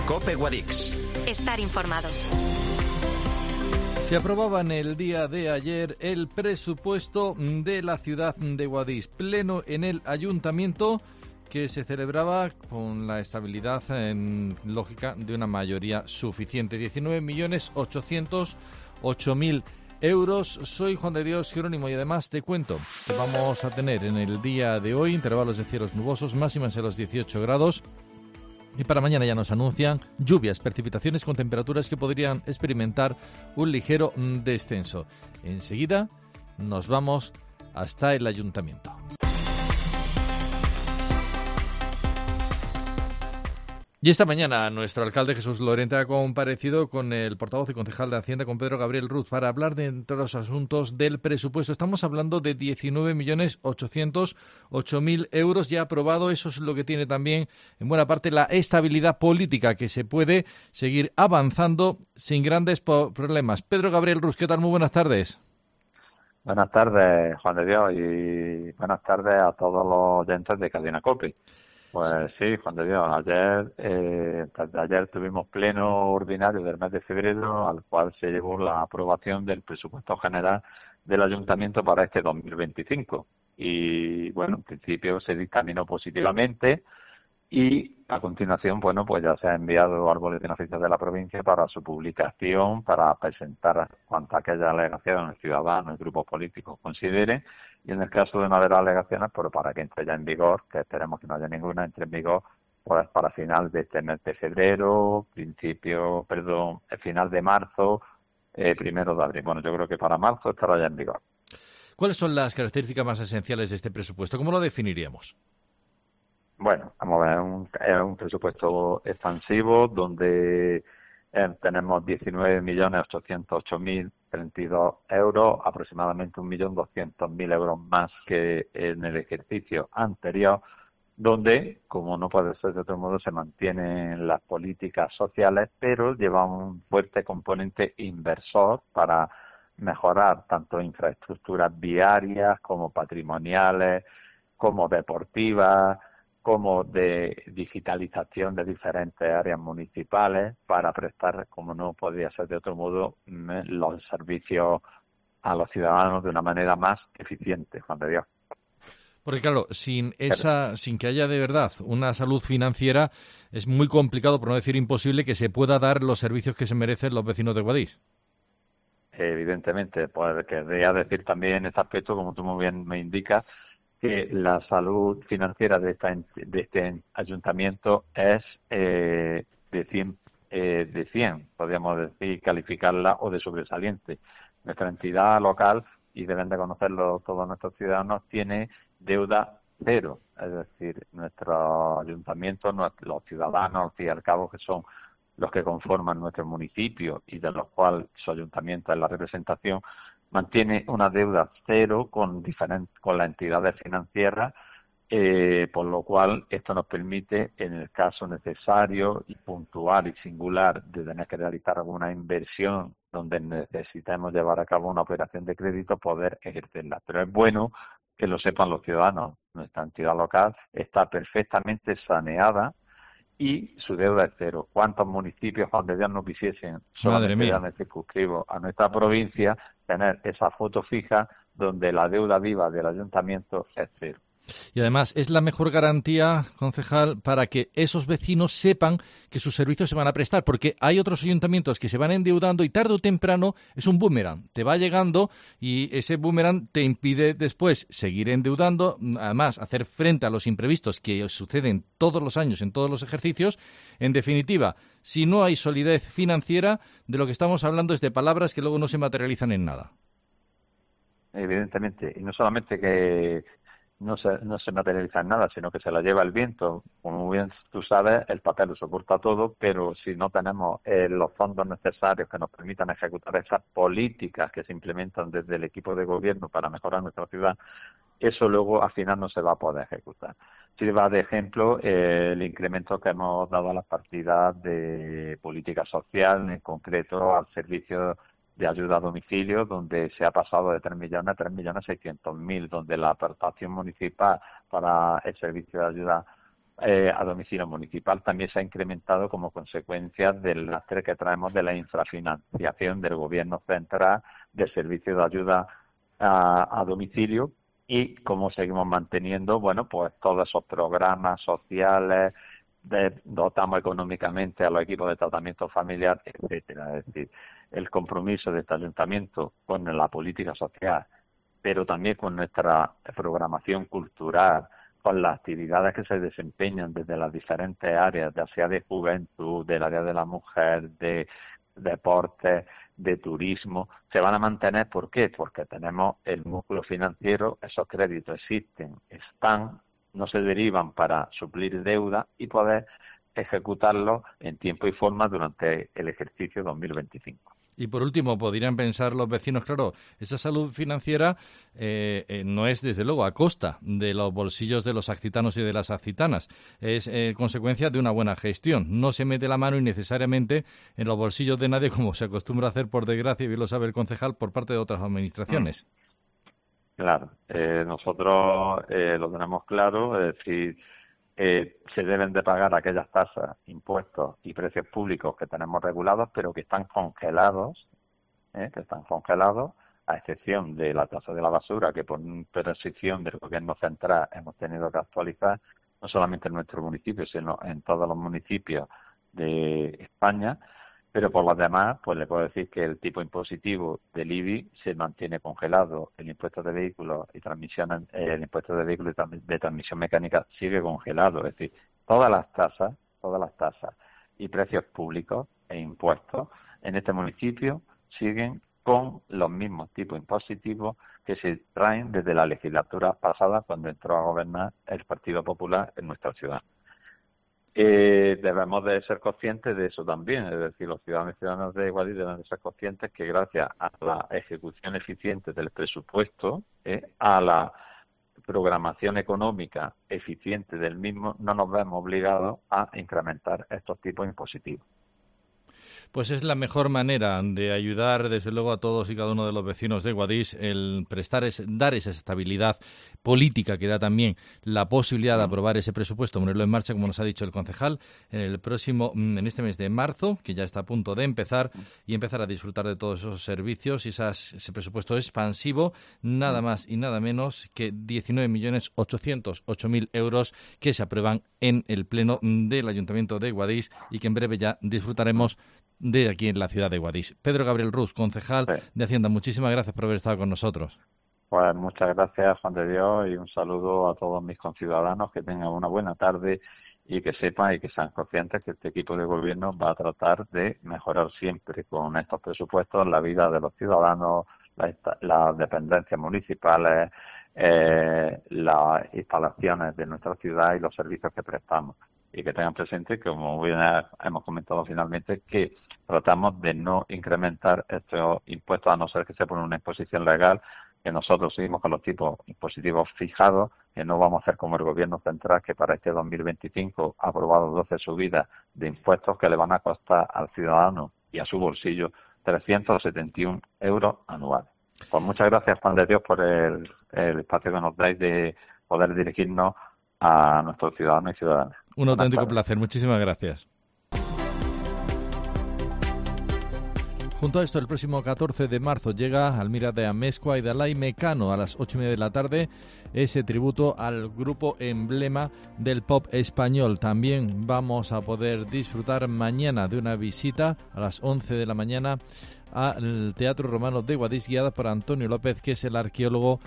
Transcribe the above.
COPE Guadix. Estar informado. Se aprobaba en el día de ayer el presupuesto de la ciudad de Guadix, pleno en el ayuntamiento, que se celebraba con la estabilidad lógica de una mayoría suficiente. 19.808.000 euros. Soy Juan de Dios Jerónimo y además te cuento que vamos a tener en el día de hoy intervalos de cielos nubosos, máximas en los 18 grados. Y para mañana ya nos anuncian lluvias, precipitaciones con temperaturas que podrían experimentar un ligero descenso. Enseguida nos vamos hasta el ayuntamiento. Y esta mañana nuestro alcalde Jesús Lorente ha comparecido con el portavoz y concejal de Hacienda, con Pedro Gabriel Ruz, para hablar de entre los asuntos del presupuesto. Estamos hablando de 19.808.000 euros ya aprobado. Eso es lo que tiene también en buena parte la estabilidad política, que se puede seguir avanzando sin grandes problemas. Pedro Gabriel Ruz, ¿qué tal? Muy buenas tardes. Buenas tardes, Juan de Dios, y buenas tardes a todos los oyentes de Cadena COPE. Pues sí, Juan de Dios, desde ayer tuvimos pleno ordinario del mes de febrero, al cual se llevó la aprobación del presupuesto general del ayuntamiento para este 2025. Y bueno, en principio se dictaminó positivamente y a continuación, bueno, pues ya se ha enviado al Boletín Oficial de la provincia para su publicación, para presentar cuanto aquellas alegaciones ciudadanos y grupos políticos consideren. Y en el caso de no haber alegaciones, pero para que entre ya en vigor, que esperemos que no haya ninguna, entre en vigor pues para final de este mes de febrero, final de marzo, 1 de abril. Bueno, yo creo que para marzo estará ya en vigor. ¿Cuáles son las características más esenciales de este presupuesto? ¿Cómo lo definiríamos? Bueno, vamos a ver, es un presupuesto expansivo donde tenemos 19.808.032 euros, aproximadamente 1.200.000 euros más que en el ejercicio anterior, donde, como no puede ser de otro modo, se mantienen las políticas sociales, pero lleva un fuerte componente inversor para mejorar tanto infraestructuras viarias como patrimoniales, como deportivas, como de digitalización de diferentes áreas municipales para prestar, como no podría ser de otro modo, los servicios a los ciudadanos de una manera más eficiente, Juan de Dios. Porque claro, sin que haya de verdad una salud financiera, es muy complicado, por no decir imposible, que se pueda dar los servicios que se merecen los vecinos de Guadix. Evidentemente, pues querría decir también en este aspecto, como tú muy bien me indicas, que la salud financiera de este ayuntamiento es de 100, podríamos decir, calificarla, o de sobresaliente. Nuestra entidad local, y deben de conocerlo todos nuestros ciudadanos, tiene deuda cero. Es decir, nuestro ayuntamiento, los ciudadanos, al fin y al cabo, que son los que conforman nuestro municipio y de los cuales su ayuntamiento es la representación, mantiene una deuda cero con las entidades financieras, por lo cual esto nos permite, en el caso necesario y puntual y singular de tener que realizar alguna inversión donde necesitemos llevar a cabo una operación de crédito, poder ejercerla. Pero es bueno que lo sepan los ciudadanos. Nuestra entidad local está perfectamente saneada y su deuda es cero. ¿Cuántos municipios, donde ya no quisiesen, solamente ya me circunscribo a nuestra provincia, tener esa foto fija donde la deuda viva del ayuntamiento es cero? Y además es la mejor garantía, concejal, para que esos vecinos sepan que sus servicios se van a prestar, porque hay otros ayuntamientos que se van endeudando y tarde o temprano es un boomerang, te va llegando y ese boomerang te impide después seguir endeudando, además hacer frente a los imprevistos que suceden todos los años en todos los ejercicios. En definitiva, si no hay solidez financiera, de lo que estamos hablando es de palabras que luego no se materializan en nada. Evidentemente, y no solamente que no se materializa en nada, sino que se la lleva el viento. Como bien tú sabes, el papel lo soporta todo, pero si no tenemos los fondos necesarios que nos permitan ejecutar esas políticas que se implementan desde el equipo de gobierno para mejorar nuestra ciudad, eso luego al final no se va a poder ejecutar. Sirva de ejemplo el incremento que hemos dado a las partidas de política social, en concreto al servicio de ayuda a domicilio, donde se ha pasado de 3 millones a 3.600.000, donde la aportación municipal para el servicio de ayuda a domicilio municipal también se ha incrementado como consecuencia del lastre que traemos de la infrafinanciación del gobierno central del servicio de ayuda a domicilio, y cómo seguimos manteniendo, bueno, pues todos esos programas sociales, dotamos económicamente a los equipos de tratamiento familiar, etcétera. Es decir, el compromiso de este ayuntamiento con la política social, pero también con nuestra programación cultural, con las actividades que se desempeñan desde las diferentes áreas, ya sea de juventud, del área de la mujer, de deportes, de turismo, se van a mantener. ¿Por qué? Porque tenemos el músculo financiero, esos créditos existen, están, no se derivan para suplir deuda y poder ejecutarlo en tiempo y forma durante el ejercicio 2025. Y por último, podrían pensar los vecinos, claro, esa salud financiera no es desde luego a costa de los bolsillos de los accitanos y de las accitanas, es consecuencia de una buena gestión. No se mete la mano innecesariamente en los bolsillos de nadie, como se acostumbra a hacer, por desgracia, y bien lo sabe el concejal, por parte de otras administraciones. Claro, nosotros lo tenemos claro, es decir, se deben de pagar aquellas tasas, impuestos y precios públicos que tenemos regulados, pero que están congelados, a excepción de la tasa de la basura, que por decisión del gobierno central hemos tenido que actualizar, no solamente en nuestro municipio, sino en todos los municipios de España. Pero por los demás, pues le puedo decir que el tipo impositivo del IBI se mantiene congelado, el impuesto de vehículos y transmisiones, el impuesto de vehículos de transmisión mecánica sigue congelado. Es decir, todas las tasas y precios públicos e impuestos en este municipio siguen con los mismos tipos impositivos que se traen desde la legislatura pasada, cuando entró a gobernar el Partido Popular en nuestra ciudad. Debemos de ser conscientes de eso también, es decir, los ciudadanos y ciudadanas de Guadix deben de ser conscientes que gracias a la ejecución eficiente del presupuesto, a la programación económica eficiente del mismo, no nos vemos obligados a incrementar estos tipos impositivos. Pues es la mejor manera de ayudar, desde luego, a todos y cada uno de los vecinos de Guadix, el dar esa estabilidad política que da también la posibilidad de aprobar ese presupuesto, ponerlo en marcha, como nos ha dicho el concejal, en este mes de marzo, que ya está a punto de empezar, y empezar a disfrutar de todos esos servicios y ese presupuesto expansivo, nada más y nada menos que 19.808.000 euros que se aprueban en el Pleno del Ayuntamiento de Guadix y que en breve ya disfrutaremos de aquí en la ciudad de Guadix. Pedro Gabriel Ruz, concejal de Hacienda, muchísimas gracias por haber estado con nosotros. Pues muchas gracias, Juan de Dios, y un saludo a todos mis conciudadanos, que tengan una buena tarde y que sepan y que sean conscientes que este equipo de gobierno va a tratar de mejorar siempre con estos presupuestos la vida de los ciudadanos, las dependencias municipales, las instalaciones de nuestra ciudad y los servicios que prestamos. Y que tengan presente, como bien hemos comentado finalmente, que tratamos de no incrementar estos impuestos, a no ser que se pone una imposición legal, que nosotros seguimos con los tipos impositivos fijados, que no vamos a hacer como el gobierno central, que para este 2025 ha aprobado 12 subidas de impuestos que le van a costar al ciudadano y a su bolsillo 371 euros anuales. Pues muchas gracias, Juan de Dios, por el espacio que nos dais de poder dirigirnos a nuestros ciudadanos y ciudadanas. Un auténtico placer. Muchísimas gracias. Junto a esto, el próximo 14 de marzo llega al Mira de Amezcua y de Alay Mecano a las 8:30 de la tarde ese tributo al grupo emblema del pop español. También vamos a poder disfrutar mañana de una visita a las 11 de la mañana al Teatro Romano de Guadix, guiada por Antonio López, que es el arqueólogo